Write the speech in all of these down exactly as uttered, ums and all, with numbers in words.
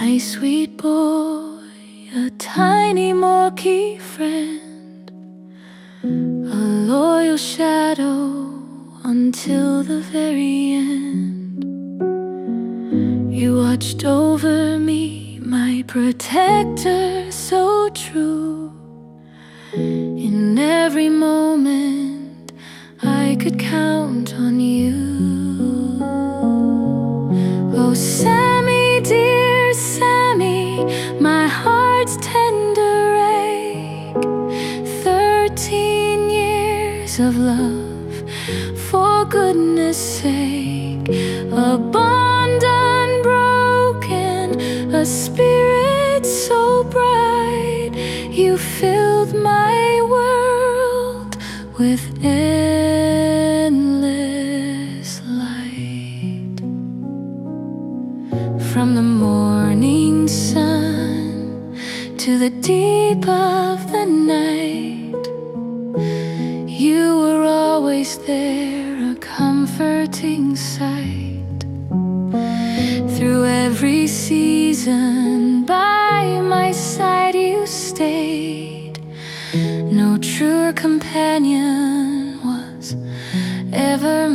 My sweet boy, a tiny Morkie friend, a loyal shadow until the very end. You watched over me, my protector so true. In every moment I could count on you. Oh Sammy, dear Sammy, my heart's tender ache. Thirteen years of love, for goodness sake. A bond unbroken, a spirit so bright. You filled my world with endless light. From the morning sun to the deep of the night, you were always there, a comforting sight. Through every season by my side you stayed. No truer companion was ever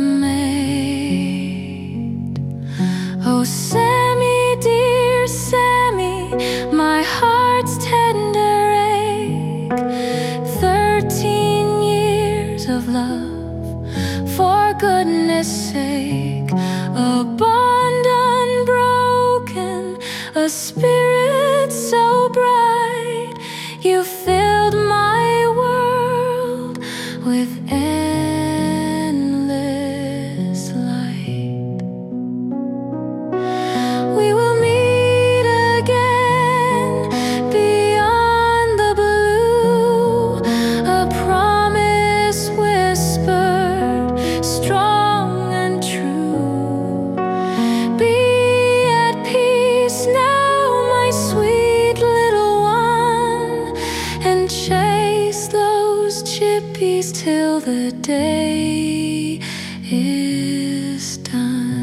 made. Oh Sammy, dear Sammy, my heart's tender ache. Thirteen years of love, for goodness sake. A bond unbroken, a spirit so bright. You filled my world with endless light. We will meet again beyond the blue, a promise whispered, strong and true. Be at peace now, my sweet little one, and chase those chippies till the day is done.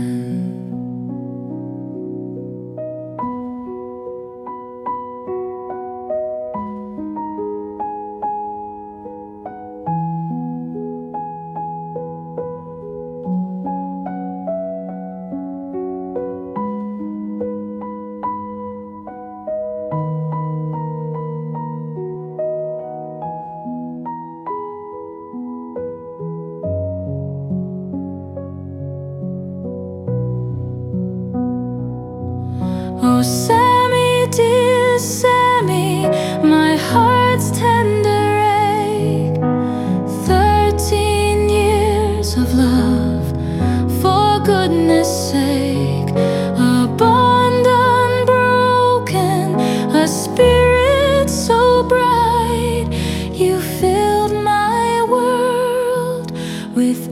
Oh Sammy, dear Sammy, my heart's tender ache. Thirteen years of love, for goodness sake. A bond unbroken, a spirit so bright. You filled my world with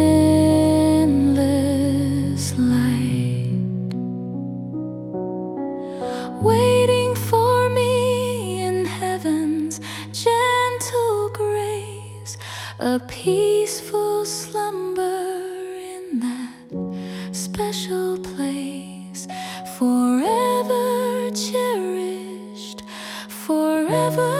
endless light. Waiting for me in heaven's gentle grace, a peaceful slumber in that special place. Forever cherished, forever